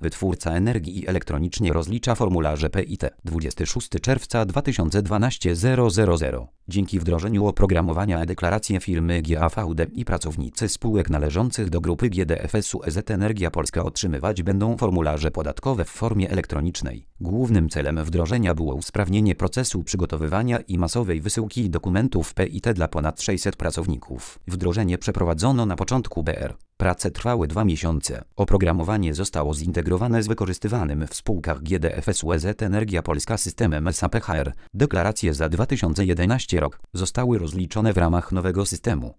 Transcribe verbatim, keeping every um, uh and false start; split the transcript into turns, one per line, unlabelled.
Wytwórca energii elektronicznie rozlicza formularze P I T dwudziestego szóstego czerwca dwa tysiące dwunastego zero zero zero. Dzięki wdrożeniu oprogramowania e-deklaracje firmy G A V D i pracownicy spółek należących do grupy G D F S U E Z Energia Polska otrzymywać będą formularze podatkowe w formie elektronicznej. Głównym celem wdrożenia było usprawnienie procesu przygotowywania i masowej wysyłki dokumentów P I T dla ponad sześciuset pracowników. Wdrożenie przeprowadzono na początku B R. Prace trwały dwa miesiące. Oprogramowanie zostało zintegrowane z wykorzystywanym w spółkach G D F S U E Z Energia Polska systemem S A P H R. Deklaracje za dwa tysiące jedenasty rok zostały rozliczone w ramach nowego systemu.